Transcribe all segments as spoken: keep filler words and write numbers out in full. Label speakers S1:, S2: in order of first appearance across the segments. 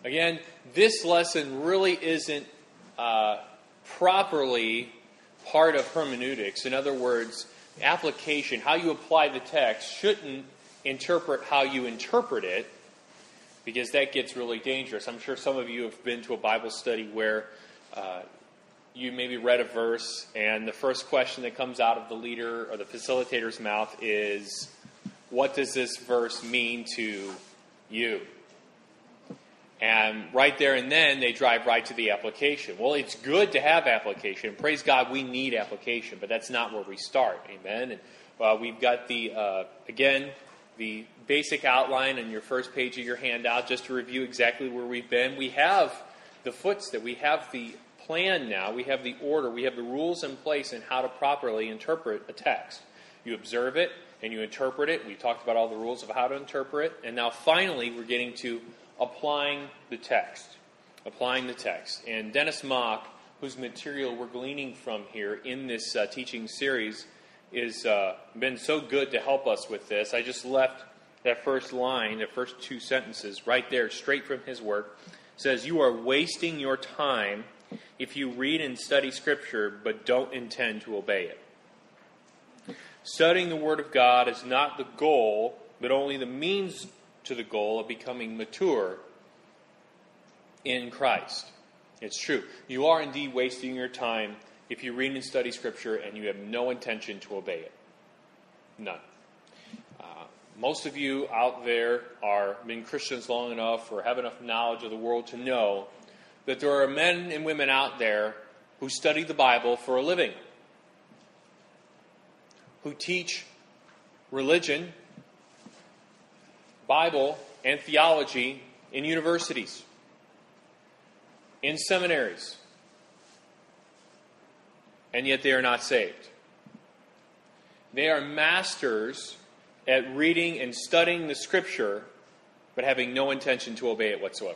S1: Again, this lesson really isn't uh, properly part of hermeneutics. In other words, application, how you apply the text, shouldn't interpret how you interpret it, because that gets really dangerous. I'm sure some of you have been to a Bible study where uh, you maybe read a verse, and the first question that comes out of the leader or the facilitator's mouth is, what does this verse mean to you? And right there and then, they drive right to the application. Well, it's good to have application. Praise God, we need application, but that's not where we start. Amen? And uh, we've got the, uh, again, the basic outline on your first page of your handout, just to review exactly where we've been. We have the footstep. We have the plan now. We have the order. We have the rules in place in how to properly interpret a text. You observe it, and you interpret it. We talked about all the rules of how to interpret. And now finally, we're getting to applying the text. Applying the text. And Dennis Mock, whose material we're gleaning from here in this uh, teaching series, has uh, been so good to help us with this. I just left that first line, the first two sentences, right there, straight from his work. It says, "You are wasting your time if you read and study Scripture but don't intend to obey it. Studying the Word of God is not the goal, but only the means to the goal of becoming mature in Christ." It's true. You are indeed wasting your time if you read and study Scripture and you have no intention to obey it. None. Uh, most of you out there are been Christians long enough or have enough knowledge of the world to know that there are men and women out there who study the Bible for a living, who teach religion, Bible, and theology in universities, in seminaries, and yet they are not saved. They are masters at reading and studying the Scripture, but having no intention to obey it whatsoever.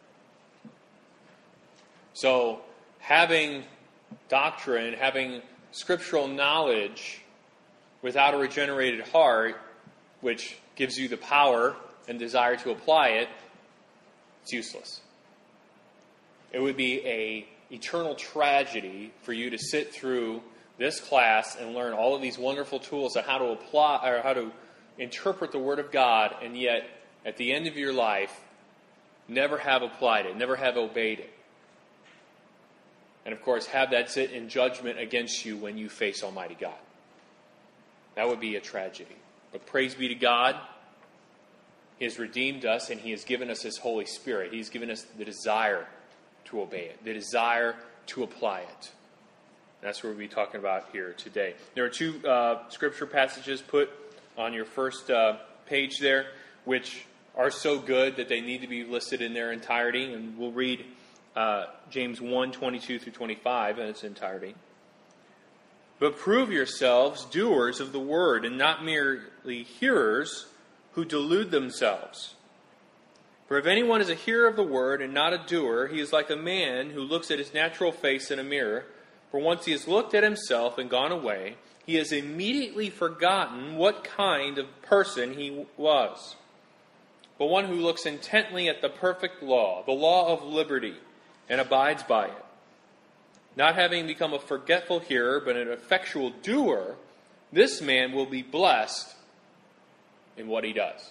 S1: So, having doctrine, having scriptural knowledge without a regenerated heart, which gives you the power and desire to apply it, it's useless. It would be an eternal tragedy for you to sit through this class and learn all of these wonderful tools on how to apply or how to interpret the Word of God, and yet at the end of your life never have applied it, never have obeyed it. And of course, have that sit in judgment against you when you face Almighty God. That would be a tragedy. But praise be to God, He has redeemed us and He has given us His Holy Spirit. He's given us the desire to obey it, the desire to apply it. That's what we'll be talking about here today. There are two uh, scripture passages put on your first uh, page there, which are so good that they need to be listed in their entirety. And we'll read uh, James one, twenty-two through twenty-five in its entirety. "But prove yourselves doers of the word, and not merely hearers who delude themselves. For if anyone is a hearer of the word and not a doer, he is like a man who looks at his natural face in a mirror. For once he has looked at himself and gone away, he has immediately forgotten what kind of person he was. But one who looks intently at the perfect law, the law of liberty, and abides by it, not having become a forgetful hearer, but an effectual doer, this man will be blessed in what he does."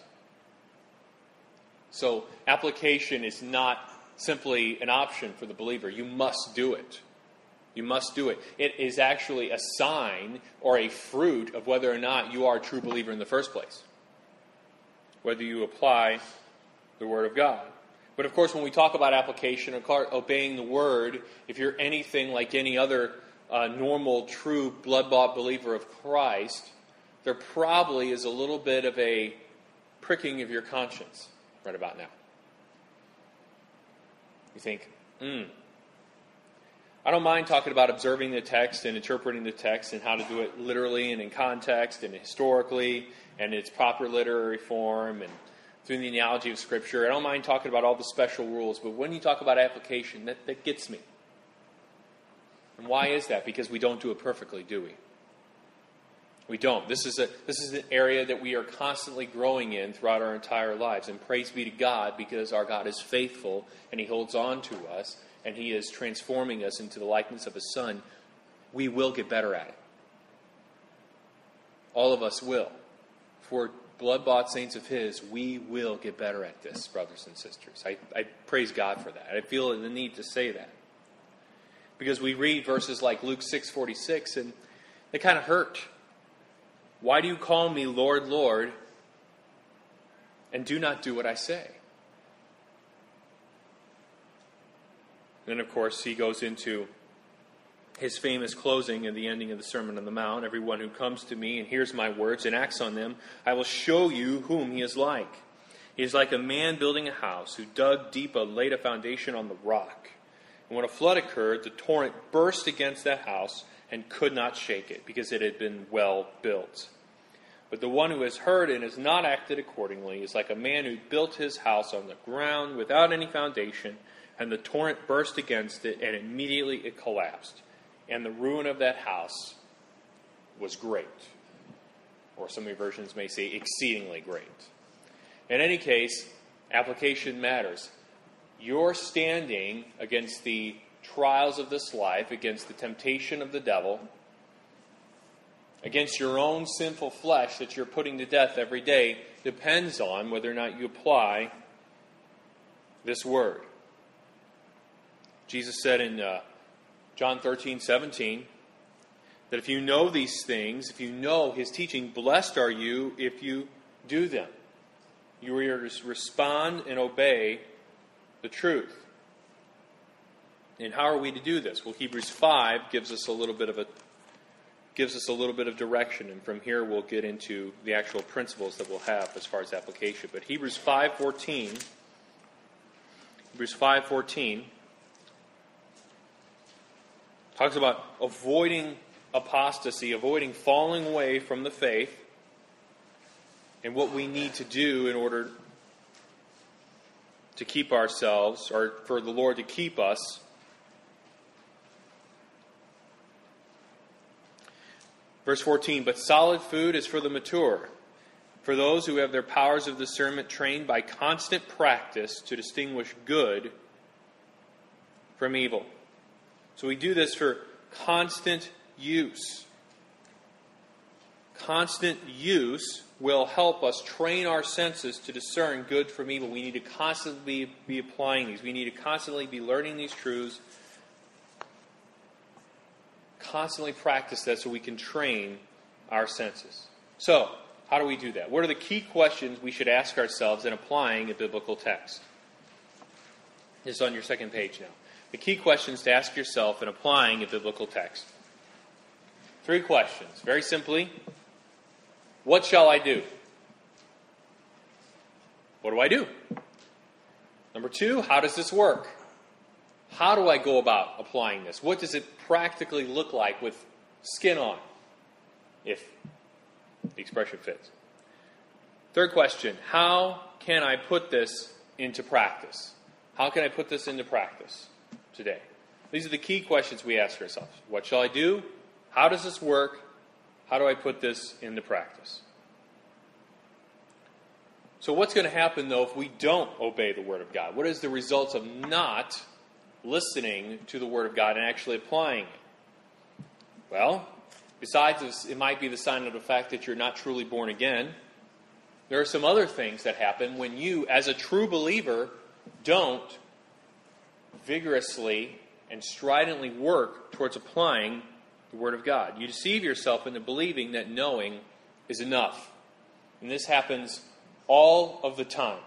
S1: So, application is not simply an option for the believer. You must do it. You must do it. It is actually a sign or a fruit of whether or not you are a true believer in the first place. Whether you apply the Word of God. But of course, when we talk about application, obeying the Word, if you're anything like any other uh, normal, true, blood-bought believer of Christ, there probably is a little bit of a pricking of your conscience right about now. You think, hmm, I don't mind talking about observing the text and interpreting the text and how to do it literally and in context and historically and in its proper literary form and through the analogy of Scripture. I don't mind talking about all the special rules, but when you talk about application, that, that gets me. And why is that? Because we don't do it perfectly, do we? We don't. This is a this is an area that we are constantly growing in throughout our entire lives. And praise be to God, because our God is faithful and He holds on to us and He is transforming us into the likeness of His Son. We will get better at it. All of us will. For blood-bought saints of His, we will get better at this, brothers and sisters. I, I praise God for that. I feel the need to say that. Because we read verses like Luke six forty-six and they kind of hurt. Why do you call me Lord, Lord, and do not do what I say? Then, of course, he goes into his famous closing and the ending of the Sermon on the Mount. Everyone who comes to me and hears my words and acts on them, I will show you whom he is like. He is like a man building a house who dug deep and laid a foundation on the rock. And when a flood occurred, the torrent burst against that house and could not shake it, because it had been well built. But the one who has heard and has not acted accordingly is like a man who built his house on the ground without any foundation, and the torrent burst against it, and immediately it collapsed. And the ruin of that house was great. Or some of your versions may say exceedingly great. In any case, application matters. You're standing against the trials of this life, against the temptation of the devil, against your own sinful flesh that you're putting to death every day, depends on whether or not you apply this word. Jesus said in uh, John thirteen seventeen that if you know these things, if you know His teaching, blessed are you if you do them. You are to respond and obey the truth. And how are we to do this? Well, Hebrews five gives us a little bit of a gives us a little bit of direction, and from here we'll get into the actual principles that we'll have as far as application. But Hebrews five fourteen, Hebrews five fourteen talks about avoiding apostasy, avoiding falling away from the faith, and what we need to do in order to keep ourselves, or for the Lord to keep us. Verse fourteen, but solid food is for the mature, for those who have their powers of discernment trained by constant practice to distinguish good from evil. So we do this for constant use. Constant use will help us train our senses to discern good from evil. We need to constantly be applying these. We need to constantly be learning these truths. Constantly practice that so we can train our senses. So, how do we do that? What are the key questions we should ask ourselves in applying a biblical text? This is on your second page now. The key questions to ask yourself in applying a biblical text. Three questions. Very simply, what shall I do? What do I do? Number two, how does this work? How do I go about applying this? What does it practically look like with skin on, if the expression fits? Third question, how can I put this into practice? How can I put this into practice today? These are the key questions we ask ourselves. What shall I do? How does this work? How do I put this into practice? So what's going to happen, though, if we don't obey the Word of God? What is the results of not listening to the Word of God and actually applying it? Well, besides this, it might be the sign of the fact that you're not truly born again. There are some other things that happen when you, as a true believer, don't vigorously and stridently work towards applying the Word of God. You deceive yourself into believing that knowing is enough. And this happens all of the time.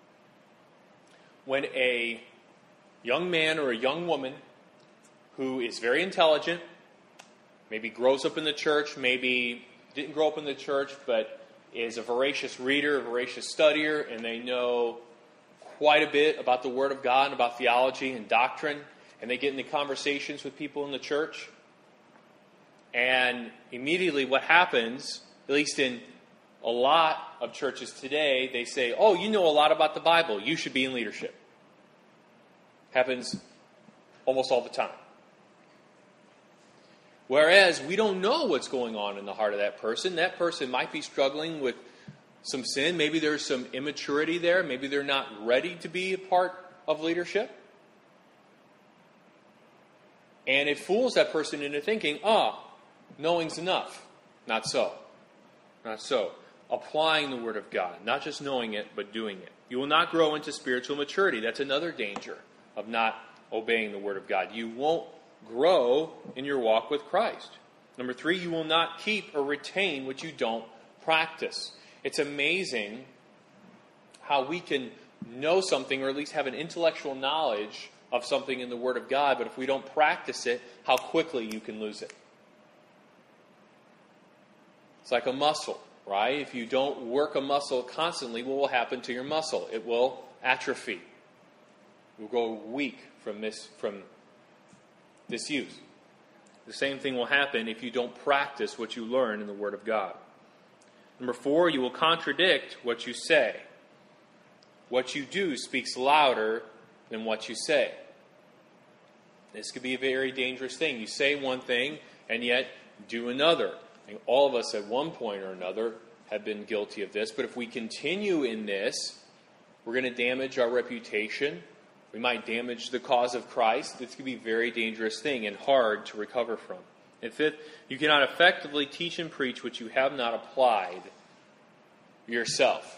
S1: When a young man or a young woman who is very intelligent, maybe grows up in the church, maybe didn't grow up in the church, but is a voracious reader, a voracious studier, and they know quite a bit about the Word of God and about theology and doctrine, and they get into conversations with people in the church, and immediately what happens, at least in a lot of churches today, they say, oh, you know a lot about the Bible, you should be in leadership. Happens almost all the time. Whereas we don't know what's going on in the heart of that person. That person might be struggling with some sin. Maybe there's some immaturity there. Maybe they're not ready to be a part of leadership. And it fools that person into thinking, ah, knowing's enough. Not so. Not so. Applying the Word of God. Not just knowing it, but doing it. You will not grow into spiritual maturity. That's another danger of not obeying the Word of God. You won't grow in your walk with Christ. Number three, you will not keep or retain what you don't practice. It's amazing how we can know something, or at least have an intellectual knowledge of something in the Word of God, but if we don't practice it, how quickly you can lose it. It's like a muscle, right? If you don't work a muscle constantly, what will happen to your muscle? It will atrophy. It will grow weak from this, from disuse. The same thing will happen if you don't practice what you learn in the Word of God. Number four, you will contradict what you say. What you do speaks louder than what you say. This could be a very dangerous thing. You say one thing and yet do another. And all of us at one point or another have been guilty of this. But if we continue in this, we're going to damage our reputation. We might damage the cause of Christ. This could be a very dangerous thing and hard to recover from. And fifth, you cannot effectively teach and preach what you have not applied yourself.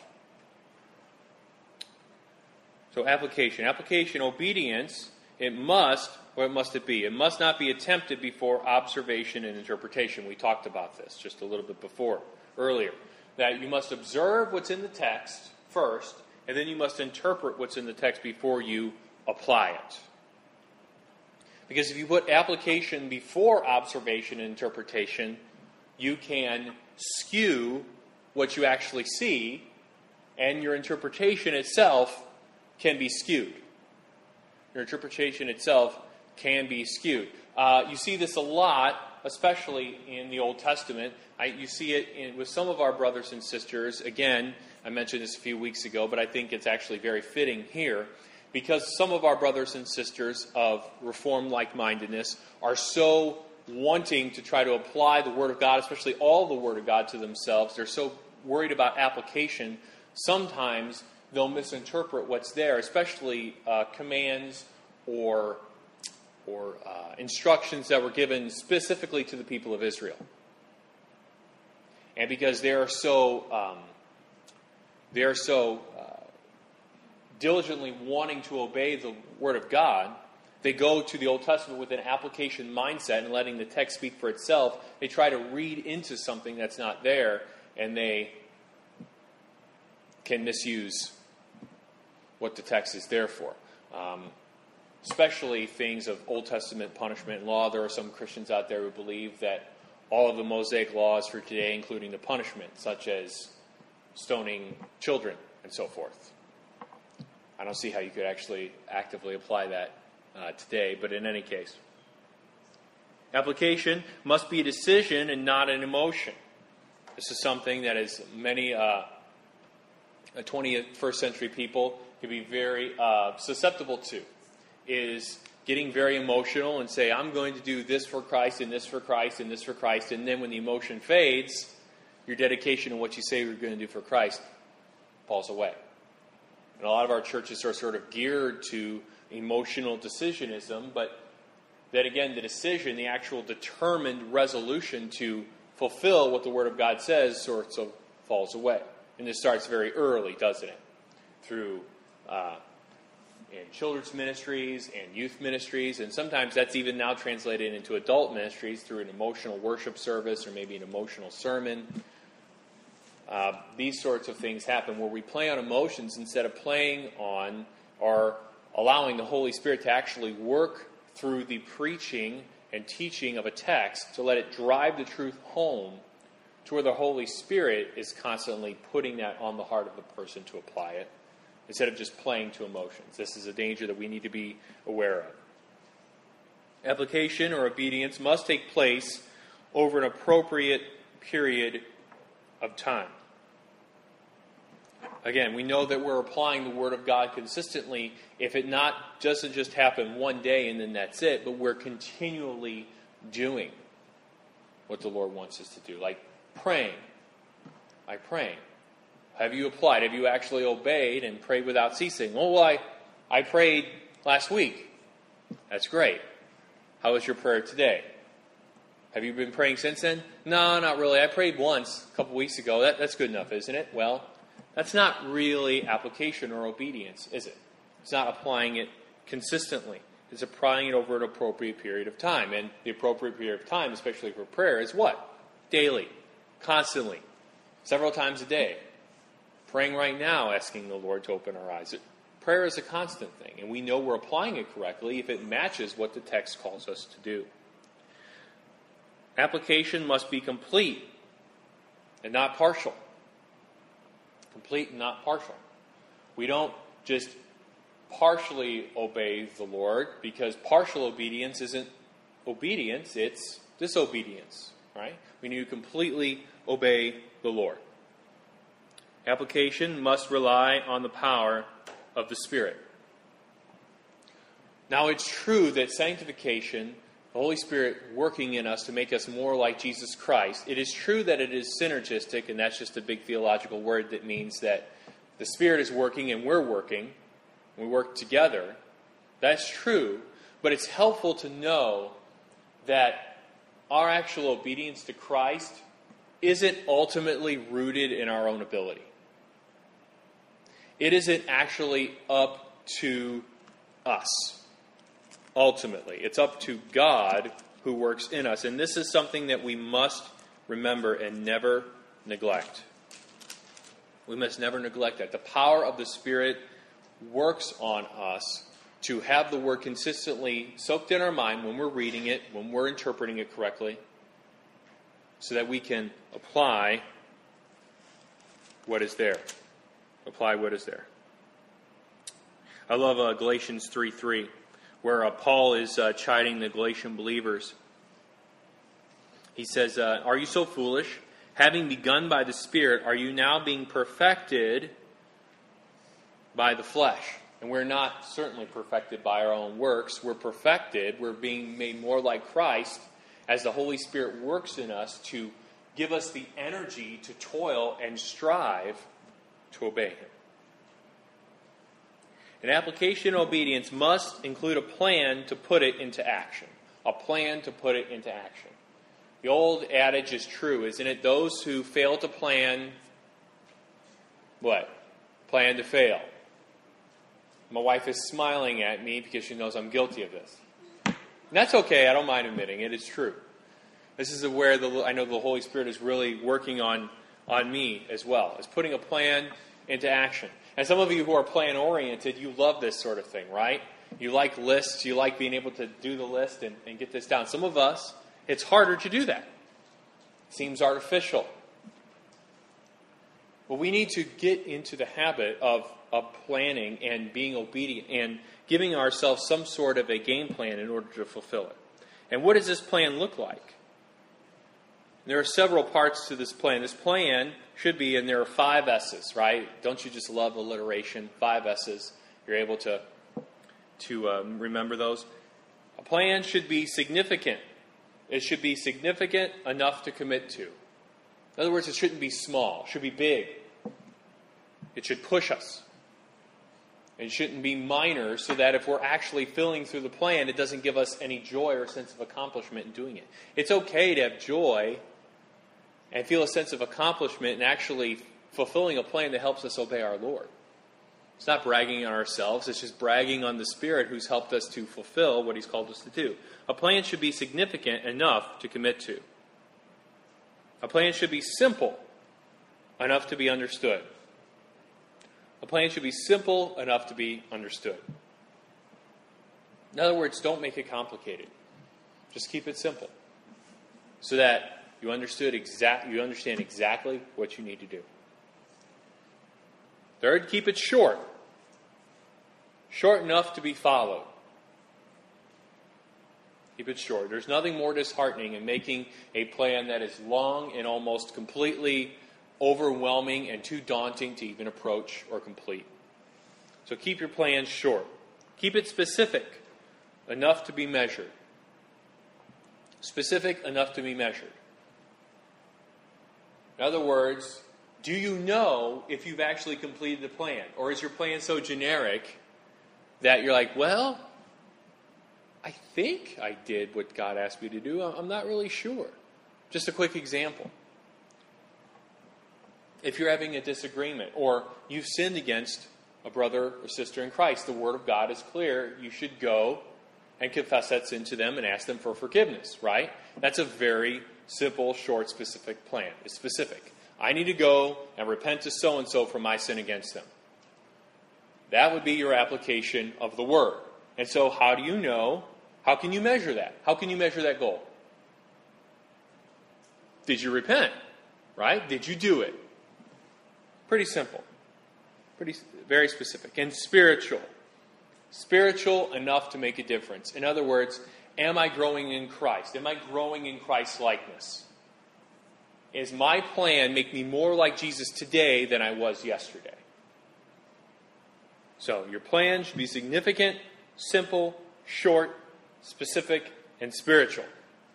S1: So application. Application, obedience, it must, what must it be? It must not be attempted before observation and interpretation. We talked about this just a little bit before, earlier. That you must observe what's in the text first, and then you must interpret what's in the text before you apply it. Because if you put application before observation and interpretation, you can skew what you actually see, and your interpretation itself can be skewed. Your interpretation itself can be skewed. Uh, you see this a lot, especially in the Old Testament. I, you see it in, with some of our brothers and sisters. Again, I mentioned this a few weeks ago, but I think it's actually very fitting here. Because some of our brothers and sisters of Reformed like-mindedness are so wanting to try to apply the Word of God, especially all the Word of God, to themselves. They're so worried about application. Sometimes they'll misinterpret what's there, especially uh, commands or, or uh, instructions that were given specifically to the people of Israel. And because they are so, um, they are so uh, diligently wanting to obey the Word of God, they go to the Old Testament with an application mindset and letting the text speak for itself. They try to read into something that's not there, and they can misuse what the text is there for. Um, especially things of Old Testament punishment and law. There are some Christians out there who believe that all of the Mosaic laws for today, including the punishment, such as stoning children and so forth. I don't see how you could actually actively apply that uh, today, but in any case. Application must be a decision and not an emotion. This is something that is many uh, twenty-first century people can be very uh, susceptible to, is getting very emotional and say, I'm going to do this for Christ and this for Christ and this for Christ, and then when the emotion fades, your dedication to what you say you're going to do for Christ falls away. And a lot of our churches are sort of geared to emotional decisionism, but then again, the decision, the actual determined resolution to fulfill what the Word of God says sort of falls away. And this starts very early, doesn't it? Through uh, in children's ministries and youth ministries, and sometimes that's even now translated into adult ministries through an emotional worship service or maybe an emotional sermon. Uh, these sorts of things happen where we play on emotions instead of playing on or allowing the Holy Spirit to actually work through the preaching and teaching of a text to let it drive the truth home to where the Holy Spirit is constantly putting that on the heart of the person to apply it instead of just playing to emotions. This is a danger that we need to be aware of. Application or obedience must take place over an appropriate period of time. Again, we know that we're applying the Word of God consistently if it not doesn't just happen one day and then that's it, but we're continually doing what the Lord wants us to do. Like praying. Like praying. Have you applied? Have you actually obeyed and prayed without ceasing? Oh, well, I, I prayed last week. That's great. How was your prayer today? Have you been praying since then? No, not really. I prayed once a couple weeks ago. That, that's good enough, isn't it? Well, that's not really application or obedience, is it? It's not applying it consistently. It's applying it over an appropriate period of time. And the appropriate period of time, especially for prayer, is what? Daily. Constantly. Several times a day. Praying right now, asking the Lord to open our eyes. Prayer is a constant thing, and we know we're applying it correctly if it matches what the text calls us to do. Application must be complete and not partial. Complete and not partial. We don't just partially obey the Lord, because partial obedience isn't obedience, it's disobedience, right? We need to completely obey the Lord. Application must rely on the power of the Spirit. Now, it's true that sanctification, the Holy Spirit working in us to make us more like Jesus Christ, it is true that it is synergistic, and that's just a big theological word that means that the Spirit is working and we're working. We work together. That's true, but it's helpful to know that our actual obedience to Christ isn't ultimately rooted in our own ability. It isn't actually up to us, ultimately. It's up to God who works in us. And this is something that we must remember and never neglect. We must never neglect that. The power of the Spirit works on us to have the Word consistently soaked in our mind when we're reading it, when we're interpreting it correctly, so that we can apply what is there. Apply what is there. I love uh, Galatians three three, where uh, Paul is uh, chiding the Galatian believers. He says, uh, "Are you so foolish? Having begun by the Spirit, are you now being perfected by the flesh?" And we're not certainly perfected by our own works. We're perfected. We're being made more like Christ as the Holy Spirit works in us to give us the energy to toil and strive to obey Him. An application of obedience must include a plan to put it into action. A plan to put it into action. The old adage is true, isn't it? Those who fail to plan, what? Plan to fail. My wife is smiling at me because she knows I'm guilty of this. And that's okay. I don't mind admitting it. It's true. This is where the, I know the Holy Spirit is really working on, on me as well. Is putting a plan into action. And some of you who are plan-oriented, you love this sort of thing, right? You like lists. You like being able to do the list and, and get this down. Some of us, it's harder to do that. It seems artificial. But we need to get into the habit of, of planning and being obedient and giving ourselves some sort of a game plan in order to fulfill it. And what does this plan look like? There are several parts to this plan. This plan should be, and there are five S's, right? Don't you just love alliteration? Five S's. You're able to, to um, remember those. A plan should be significant. It should be significant enough to commit to. In other words, it shouldn't be small. It should be big. It should push us. It shouldn't be minor, so that if we're actually filling through the plan, it doesn't give us any joy or sense of accomplishment in doing it. It's okay to have joy and feel a sense of accomplishment in actually fulfilling a plan that helps us obey our Lord. It's not bragging on ourselves. It's just bragging on the Spirit who's helped us to fulfill what He's called us to do. A plan should be significant enough to commit to. A plan should be simple enough to be understood. A plan should be simple enough to be understood. In other words, don't make it complicated. Just keep it simple, so that you understood exact, you understand exactly what you need to do. Third, keep it short. Short enough to be followed. Keep it short. There's nothing more disheartening in making a plan that is long and almost completely overwhelming and too daunting to even approach or complete. So keep your plans short. Keep it specific enough to be measured. Specific enough to be measured. In other words, do you know if you've actually completed the plan? Or is your plan so generic that you're like, well, I think I did what God asked me to do. I'm not really sure. Just a quick example. If you're having a disagreement or you've sinned against a brother or sister in Christ, the Word of God is clear. You should go and confess that sin to them and ask them for forgiveness, right? That's a very simple, short, specific plan. It's specific. I need to go and repent to so-and-so for my sin against them. That would be your application of the Word. And so how do you know? How can you measure that? How can you measure that goal? Did you repent? Right? Did you do it? Pretty simple. Pretty, very specific. And spiritual. Spiritual enough to make a difference. In other words, am I growing in Christ? Am I growing in Christ's likeness? Is my plan make me more like Jesus today than I was yesterday? So your plan should be significant, simple, short, specific, and spiritual.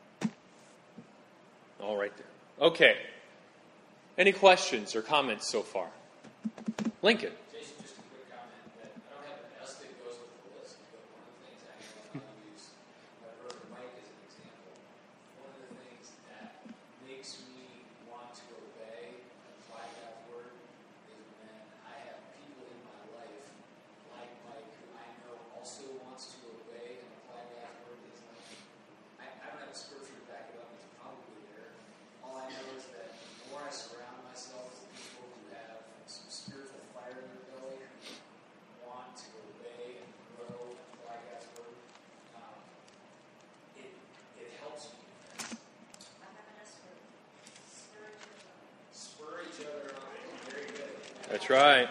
S1: All right there. Okay. Any questions or comments so far? Lincoln.
S2: Jason, just a quick comment that I don't have an S that goes with the list, but one of the things I know I use my brother Mike as an example. One of the things that makes me want to obey and apply God's word is when I have people in my life like Mike who I know also wants to obey and apply God's word to his life. I, I don't have a scripture to back it up, it's probably there. All I know is that the more I surround myself with people who have some spiritual fire in their belly, who want to obey and grow and apply God's word, um, it it helps me. Spur each other on. Very good.
S1: That's right.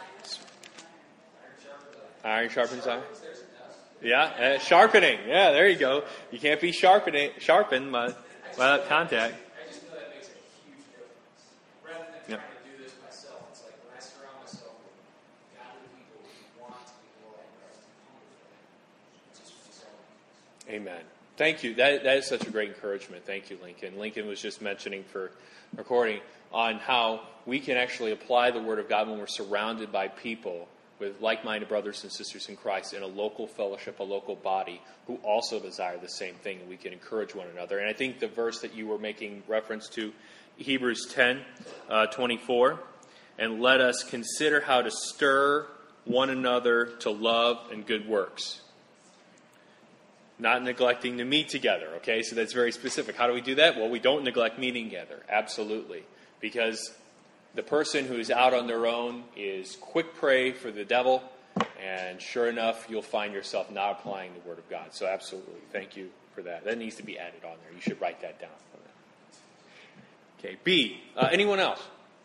S2: Iron sharpens iron.
S1: Iron sharpens iron. Yeah, uh, sharpening. Yeah, there you go. You can't be sharpening, sharpened by, by that contact.
S2: I just know that makes a huge difference. Rather than
S1: Yep.
S2: trying to do this myself, it's like when I surround myself with godly people who want to be more like Christ and hunger for Him, it just makes all the difference.
S1: Amen. Thank you. That that is such a great encouragement. Thank you, Lincoln. Lincoln was just mentioning for recording on how we can actually apply the Word of God when we're surrounded by people with like-minded brothers and sisters in Christ in a local fellowship, a local body, who also desire the same thing, and we can encourage one another. And I think the verse that you were making reference to, Hebrews ten, uh, twenty-four, and let us consider how to stir one another to love and good works. Not neglecting to meet together, okay? So that's very specific. How do we do that? Well, we don't neglect meeting together, absolutely. Because the person who is out on their own is quick prey for the devil, and sure enough, you'll find yourself not applying the Word of God. So absolutely, thank you for that. That needs to be added on there. You should write that down. Okay, B. Uh, anyone else?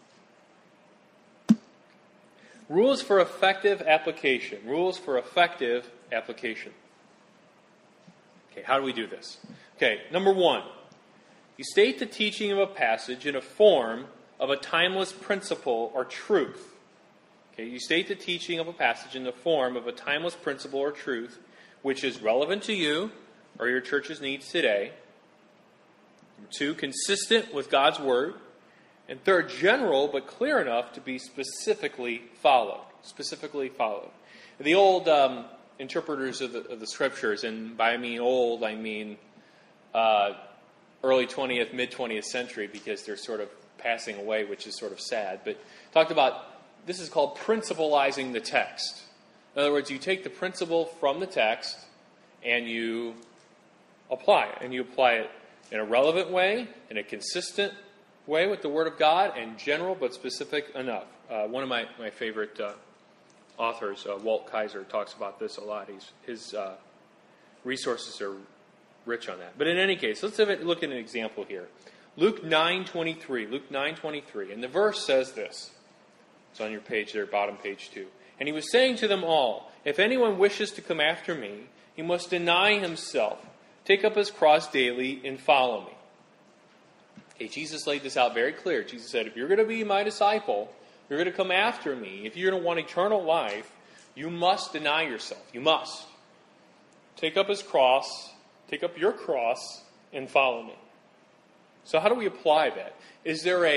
S1: Rules for effective application. Rules for effective application. Okay, how do we do this? Okay, number one, you state the teaching of a passage in a form of a timeless principle or truth. Okay, you state the teaching of a passage in the form of a timeless principle or truth which is relevant to you or your church's needs today. Number two, consistent with God's Word. And third, general but clear enough to be specifically followed. Specifically followed. The old um, interpreters of the, of the Scriptures, and by I mean old, I mean uh, early twentieth, mid-twentieth century, because they're sort of passing away, which is sort of sad, but talked about, this is called principalizing the text. In other words, you take the principle from the text and you apply it, and you apply it in a relevant way, in a consistent way with the Word of God, and general but specific enough. Uh, one of my, my favorite uh, authors, uh, Walt Kaiser, talks about this a lot. He's, his uh, resources are rich on that. But in any case, let's have it, look at an example here. Luke nine twenty-three. Luke nine twenty-three. And the verse says this. It's on your page there, bottom page two. And he was saying to them all, if anyone wishes to come after me, he must deny himself, take up his cross daily, and follow me. Okay, Jesus laid this out very clear. Jesus said, if you're going to be my disciple, you're going to come after me, if you're going to want eternal life, you must deny yourself. You must. Take up his cross, take up your cross, and follow me. So how do we apply that? Is there a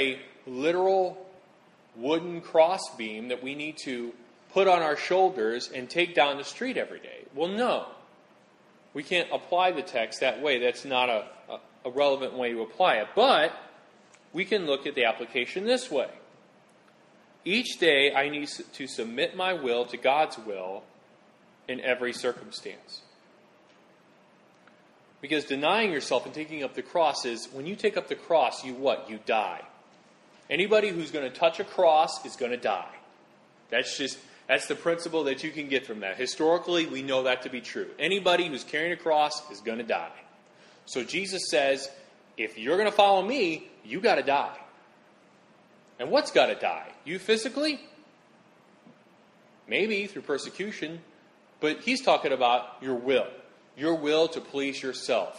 S1: literal wooden crossbeam that we need to put on our shoulders and take down the street every day. Well, no. We can't apply the text that way. That's not a, a, a relevant way to apply it. But we can look at the application this way. Each day I need to submit my will to God's will in every circumstance. Because denying yourself and taking up the cross is, when you take up the cross, you what? You die. Anybody who's going to touch a cross is going to die. That's just, that's the principle that you can get from that. Historically, we know that to be true. Anybody who's carrying a cross is going to die. So Jesus says, if you're going to follow me, you got to die. And what's got to die? You physically? Maybe through persecution. But he's talking about your will. Your will to please yourself.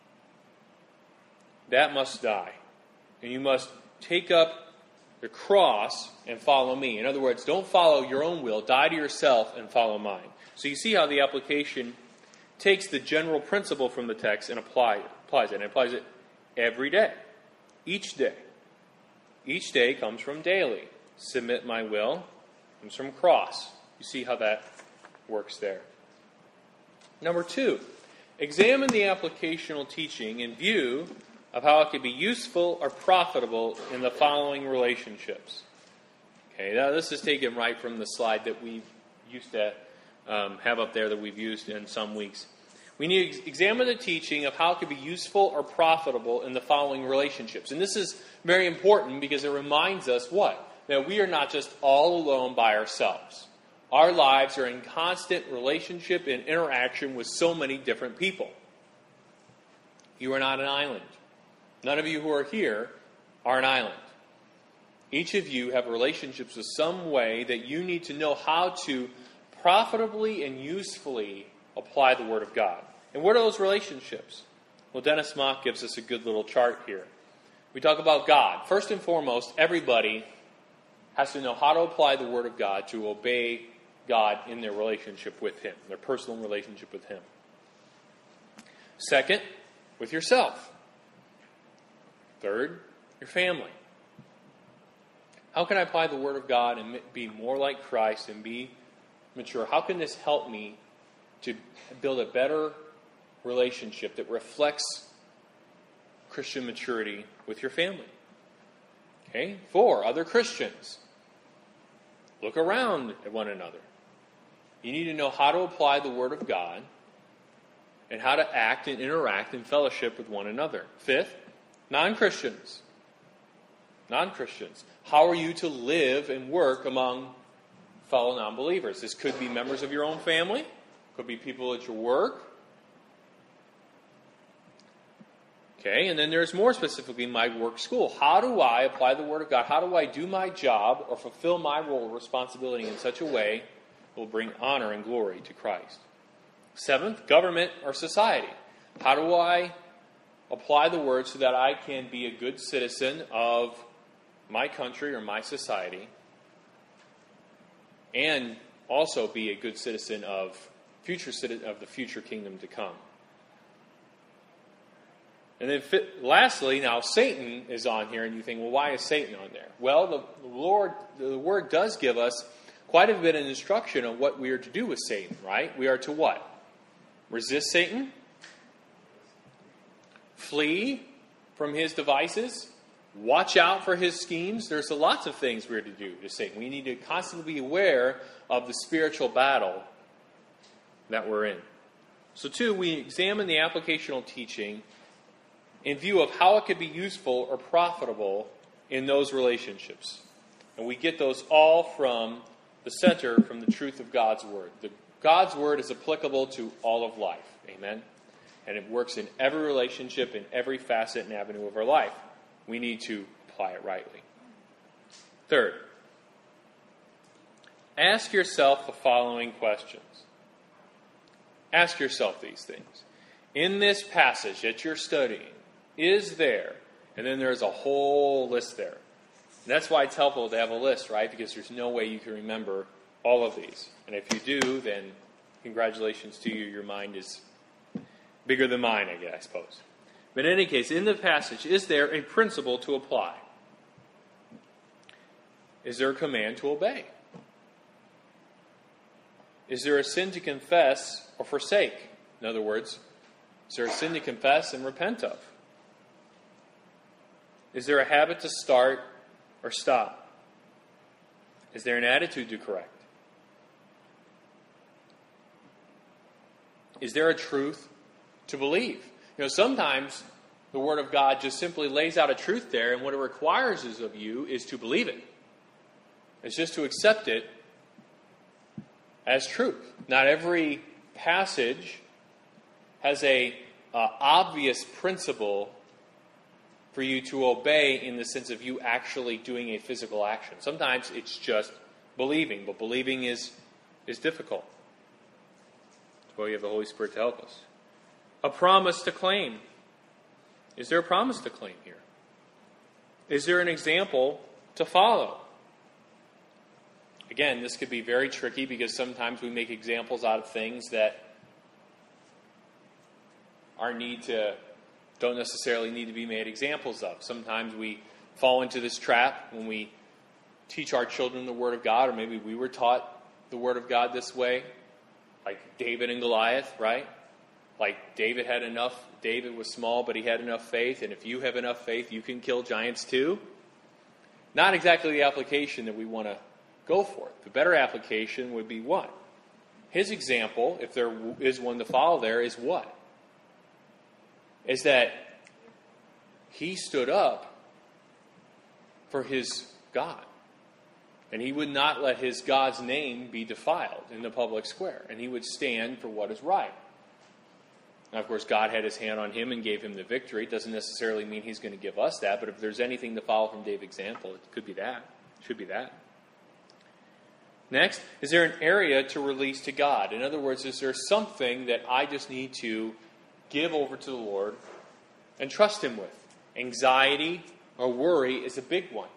S1: That must die. And you must take up the cross and follow me. In other words, don't follow your own will. Die to yourself and follow mine. So you see how the application takes the general principle from the text and apply it, applies it. And it applies it every day. Each day. Each day comes from daily. Submit my will comes from cross. You see how that works there. Number two, examine the applicational teaching in view of how it could be useful or profitable in the following relationships. Okay, now this is taken right from the slide that we used to um, have up there that we've used in some weeks. We need to examine the teaching of how it could be useful or profitable in the following relationships. And this is very important because it reminds us what? That we are not just all alone by ourselves. Our lives are in constant relationship and interaction with so many different people. You are not an island. None of you who are here are an island. Each of you have relationships with some way that you need to know how to profitably and usefully apply the Word of God. And what are those relationships? Well, Dennis Mock gives us a good little chart here. We talk about God. First and foremost, everybody has to know how to apply the Word of God to obey God in their relationship with Him, their personal relationship with Him. Second, with yourself. Third, your family. How can I apply the Word of God and be more like Christ and be mature? How can this help me to build a better relationship that reflects Christian maturity with your family? Okay, four, other Christians. Look around at one another. You need to know how to apply the Word of God and how to act and interact in fellowship with one another. Fifth, non-Christians. Non-Christians. How are you to live and work among fellow non-believers? This could be members of your own family. Could be people at your work. Okay, and then there's more specifically my work school. How do I apply the Word of God? How do I do my job or fulfill my role or responsibility in such a way that will bring honor and glory to Christ? Seventh, government or society. How do I apply the Word so that I can be a good citizen of my country or my society and also be a good citizen of future of the future kingdom to come? And then lastly, now Satan is on here, and you think, well, why is Satan on there? Well, the Lord, the Word does give us quite a bit of instruction on what we are to do with Satan, right? We are to what? Resist Satan? Flee from his devices? Watch out for his schemes? There's lots of things we're to do to Satan. We need to constantly be aware of the spiritual battle that we're in. So two, we examine the applicational teaching in view of how it could be useful or profitable in those relationships. And we get those all from the center, from the truth of God's Word. The, God's Word is applicable to all of life. Amen? And it works in every relationship, in every facet and avenue of our life. We need to apply it rightly. Third, ask yourself the following questions. Ask yourself these things. In this passage that you're studying, is there, and then there's a whole list there. And that's why it's helpful to have a list, right? Because there's no way you can remember all of these. And if you do, then congratulations to you. Your mind is bigger than mine, I guess, I suppose. But in any case, in the passage, is there a principle to apply? is there a command to obey? Is there a sin to confess or forsake? In other words, is there a sin to confess and repent of? Is there a habit to start or stop? Is there an attitude to correct? Is there a truth to believe? You know, sometimes the Word of God just simply lays out a truth there, and what it requires is of you is to believe it. It's just to accept it as truth. Not every passage has a uh, obvious principle for you to obey in the sense of you actually doing a physical action. Sometimes it's just believing, but believing is, is difficult. That's why we have the Holy Spirit to help us. A promise to claim. Is there a promise to claim here? Is there an example to follow? Again, this could be very tricky because sometimes we make examples out of things that our need to don't necessarily need to be made examples of. Sometimes we fall into this trap when we teach our children the Word of God, or maybe we were taught the Word of God this way, like David and Goliath, right? Like David had enough, David was small, but he had enough faith, and if you have enough faith, you can kill giants too. Not exactly the application that we want to go for. The better application would be what? His example, if there is one to follow there, is what? Is that he stood up for his God. And he would not let his God's name be defiled in the public square. And he would stand for what is right. Now, of course, God had his hand on him and gave him the victory. It doesn't necessarily mean he's going to give us that. But if there's anything to follow from David's example, it could be that. It should be that. Next, is there an area to release to God? In other words, is there something that I just need to give over to the Lord and trust Him with? Anxiety or worry is a big one.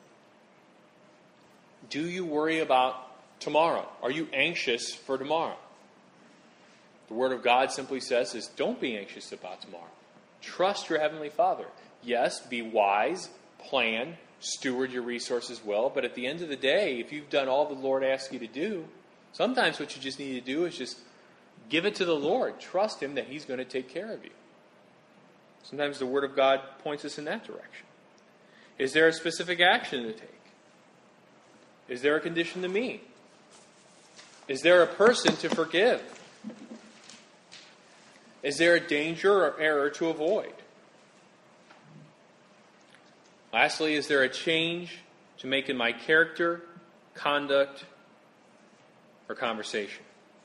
S1: Do you worry about tomorrow? Are you anxious for tomorrow? The Word of God simply says is don't be anxious about tomorrow. Trust your Heavenly Father. Yes, be wise, plan, steward your resources well, but at the end of the day, if you've done all the Lord asks you to do, sometimes what you just need to do is just give it to the Lord. Trust Him that He's going to take care of you. Sometimes the Word of God points us in that direction. Is there a specific action to take? Is there a condition to meet? Is there a person to forgive? Is there a danger or error to avoid? Lastly, is there a change to make in my character, conduct, or conversation?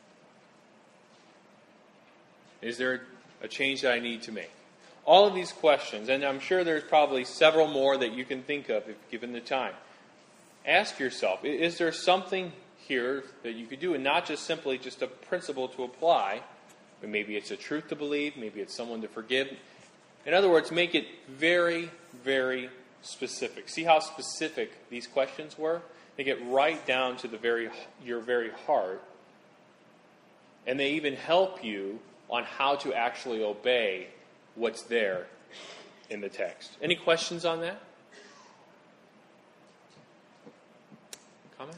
S1: Is there a change that I need to make? All of these questions, and I'm sure there's probably several more that you can think of if given the time. Ask yourself, is there something here that you could do, and not just simply just a principle to apply, but maybe it's a truth to believe, maybe it's someone to forgive. In other words, make it very, very specific. See how specific these questions were? They get right down to the very your very heart, and they even help you on how to actually obey what's there in the text. Any questions on that? Comments?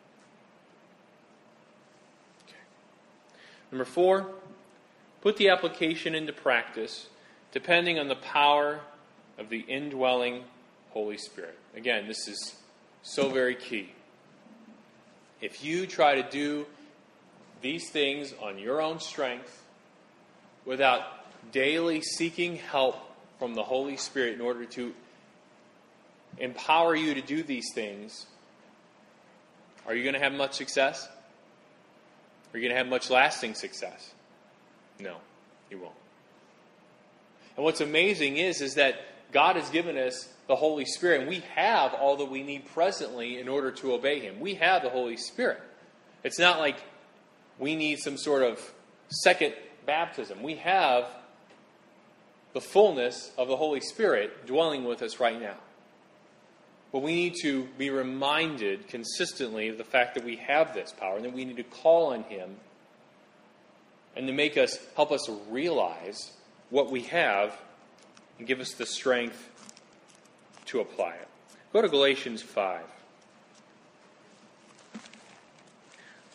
S1: Okay. Number four, put the application into practice depending on the power of the indwelling Holy Spirit. Again, this is so very key. If you try to do these things on your own strength without daily seeking help from the Holy Spirit in order to empower you to do these things, are you going to have much success? Are you going to have much lasting success? No, you won't. And what's amazing is, is that God has given us the Holy Spirit, and we have all that we need presently in order to obey Him. We have the Holy Spirit. It's not like we need some sort of second baptism. We have the fullness of the Holy Spirit dwelling with us right now. But we need to be reminded consistently of the fact that we have this power and that we need to call on Him and to make us, help us realize what we have and give us the strength to apply it. Go to Galatians five.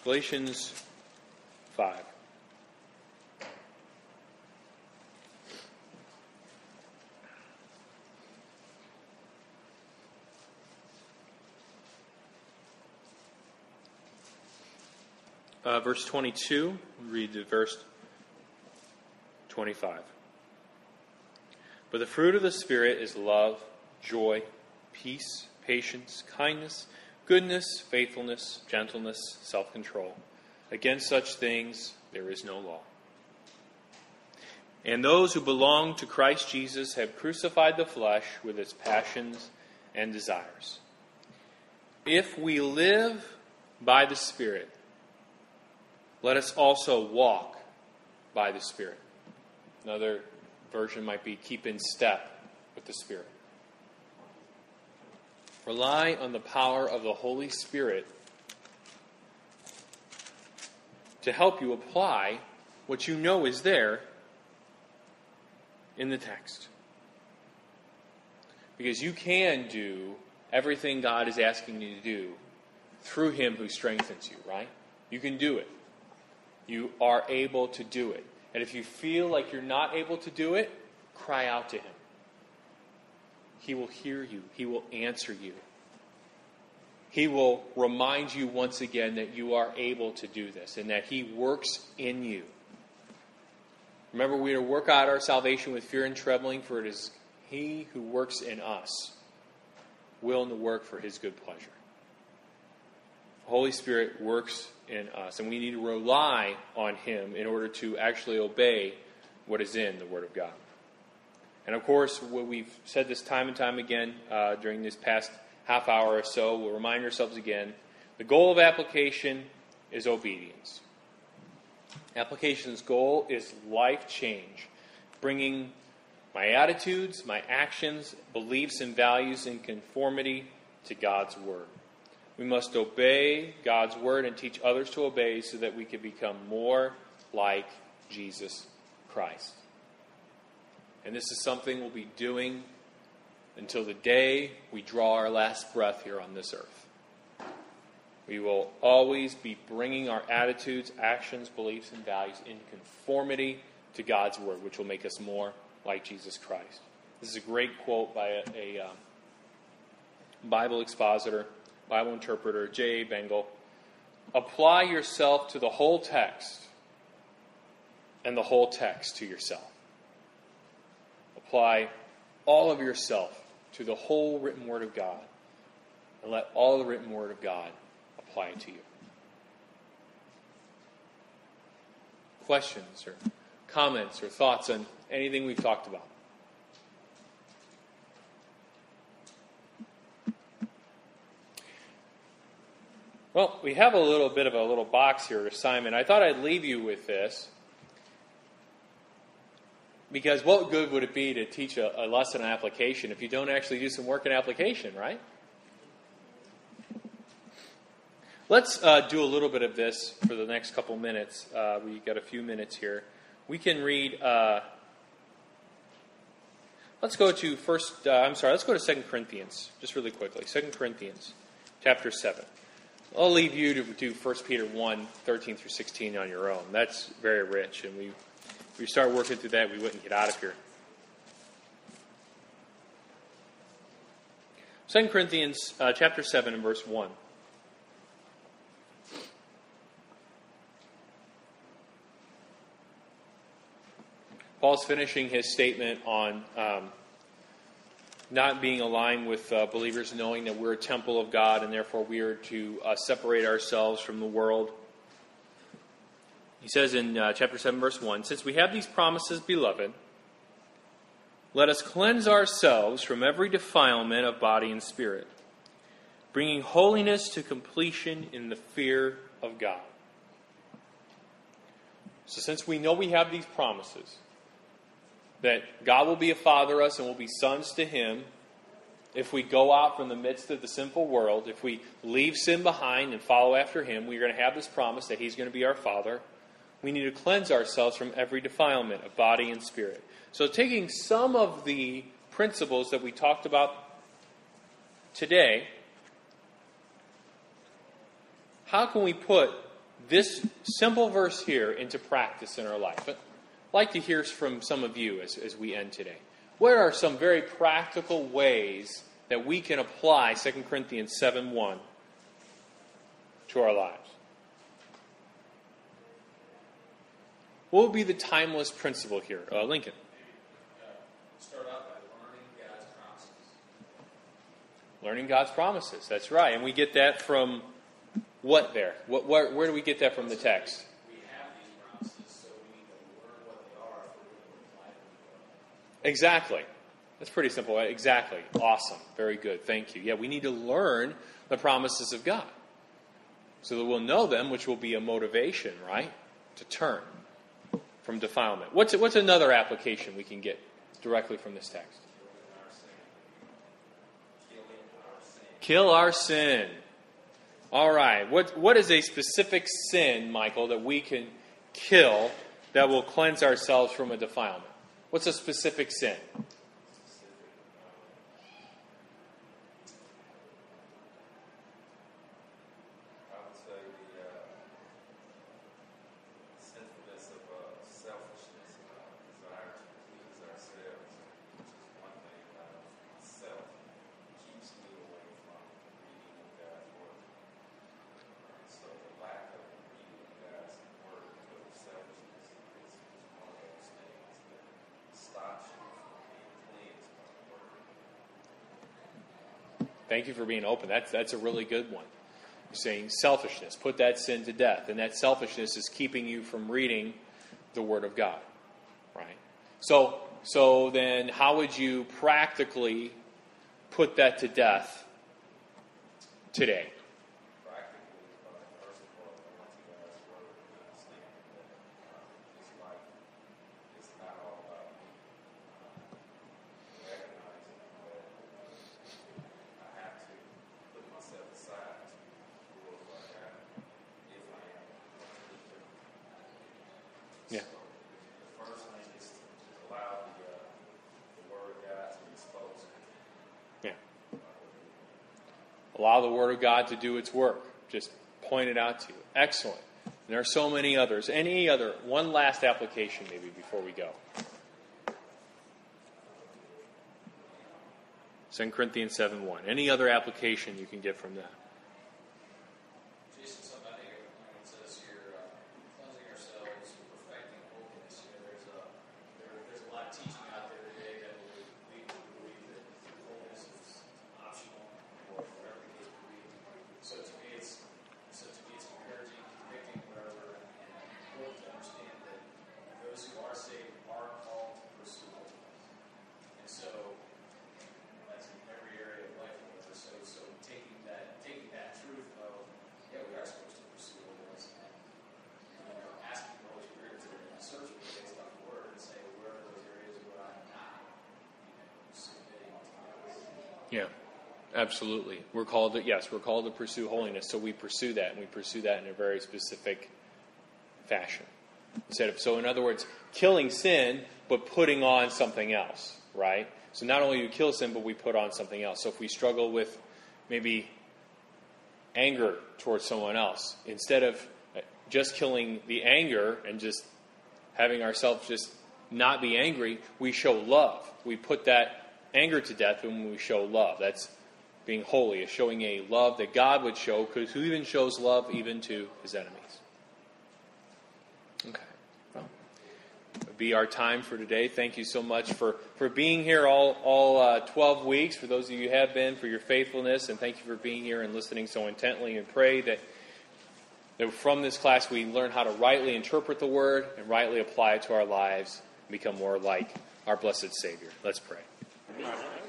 S1: Galatians five. Uh, verse twenty-two, read to verse twenty-five. But the fruit of the Spirit is love, joy, peace, patience, kindness, goodness, faithfulness, gentleness, self-control. Against such things there is no law. And those who belong to Christ Jesus have crucified the flesh with its passions and desires. If we live by the Spirit, let us also walk by the Spirit. Another version might be keep in step with the Spirit. Rely on the power of the Holy Spirit to help you apply what you know is there in the text. Because you can do everything God is asking you to do through Him who strengthens you, right? You can do it. You are able to do it. And if you feel like you're not able to do it, cry out to Him. He will hear you. He will answer you. He will remind you once again that you are able to do this and that He works in you. Remember, we are to work out our salvation with fear and trembling, for it is He who works in us, willing to work for His good pleasure. The Holy Spirit works in us, and we need to rely on Him in order to actually obey what is in the Word of God. And of course, what we've said this time and time again uh, during this past half hour or so, we'll remind ourselves again, the goal of application is obedience. Application's goal is life change, bringing my attitudes, my actions, beliefs, and values in conformity to God's Word. We must obey God's Word and teach others to obey so that we can become more like Jesus Christ. And this is something we'll be doing until the day we draw our last breath here on this earth. We will always be bringing our attitudes, actions, beliefs, and values in conformity to God's Word, which will make us more like Jesus Christ. This is a great quote by a, a um, Bible expositor, Bible interpreter, J A Bengal. Apply yourself to the whole text and the whole text to yourself. Apply all of yourself to the whole written Word of God, and let all the written Word of God apply it to you. Questions or comments or thoughts on anything we've talked about? Well, we have a little bit of a little box here, assignment. I thought I'd leave you with this. Because what good would it be to teach a, a lesson on application if you don't actually do some work in application, right? Let's uh, do a little bit of this for the next couple minutes. Uh, we've got a few minutes here. We can read... Uh, let's go to first... Uh, I'm sorry, let's go to Second Corinthians, just really quickly. Second Corinthians, chapter seven. I'll leave you to do First Peter one, thirteen through sixteen on your own. That's very rich, and we... If we start working through that, we wouldn't get out of here. Second Corinthians uh, chapter seven and verse one. Paul's finishing his statement on um, not being aligned with uh, believers, knowing that we're a temple of God and therefore we are to uh, separate ourselves from the world. He says in uh, chapter seven, verse one, since we have these promises, beloved, let us cleanse ourselves from every defilement of body and spirit, bringing holiness to completion in the fear of God. So since we know we have these promises, that God will be a father to us and will be sons to Him, if we go out from the midst of the sinful world, if we leave sin behind and follow after Him, we're going to have this promise that He's going to be our Father. We need to cleanse ourselves from every defilement of body and spirit. So taking some of the principles that we talked about today, how can we put this simple verse here into practice in our life. But I'd like to hear from some of you as, as we end today. What are some very practical ways that we can apply Second Corinthians seven one to our lives? What would be the timeless principle here? Uh, Lincoln.
S2: Start out by learning God's promises.
S1: Learning God's promises. That's right. And we get that from what there? What, where, where do we get that from the text?
S2: We have these promises, so we need to learn what they are if we're going to apply them.
S1: Exactly. That's pretty simple. Exactly. Awesome. Very good. Thank you. Yeah, we need to learn the promises of God so that we'll know them, which will be a motivation, right, to turn from defilement. What's what's another application we can get directly from this text? Kill our sin. All right. What what is a specific sin, Michael, that we can kill that will cleanse ourselves from a defilement? What's a specific sin? Thank you for being open. That's that's a really good one. You're saying selfishness. Put that sin to death. And that selfishness is keeping you from reading the Word of God. Right? So so then how would you practically put that to death today? Yeah.
S2: The first thing is to allow the, uh, the Word of God to expose it.
S1: Yeah. Allow the Word of God to do its work. Just point it out to you. Excellent. And there are so many others. Any other? One last application maybe before we go. Second Corinthians seven one. Any other application you can get from that?
S2: Jason, something I think when it says here, uh, cleansing ourselves, perfecting holiness. You know, there's a there, there's a lot of teaching out there today that will lead to believe that holiness is optional or whatever the case may be. So to me, it's so to me, it's encouraging, convicting, whatever, and important to understand that those who are saved are called to pursue holiness. And so that's in every area of life. Whatever. So so taking that taking that truth of yeah, we are supposed to pursue holiness, and you know, asking the Holy Spirit to search me based on the Word and say, where are those areas where I'm not, you know, submitting to God?
S1: Yeah, absolutely. We're called to, yes, we're called to pursue holiness, so we pursue that, and we pursue that in a very specific fashion. Instead of, so in other words, killing sin, but putting on something else, right? So not only do we kill sin, but we put on something else. So if we struggle with maybe anger towards someone else, instead of just killing the anger and just having ourselves just not be angry, we show love. We put that anger to death when we show love. That's being holy, is showing a love that God would show, because who even shows love even to his enemies? Okay. Well, that would be our time for today. Thank you so much for, for being here all, all uh, twelve weeks, for those of you who have been, for your faithfulness, and thank you for being here and listening so intently, and pray that, that from this class we learn how to rightly interpret the Word and rightly apply it to our lives and become more like our blessed Savior. Let's pray.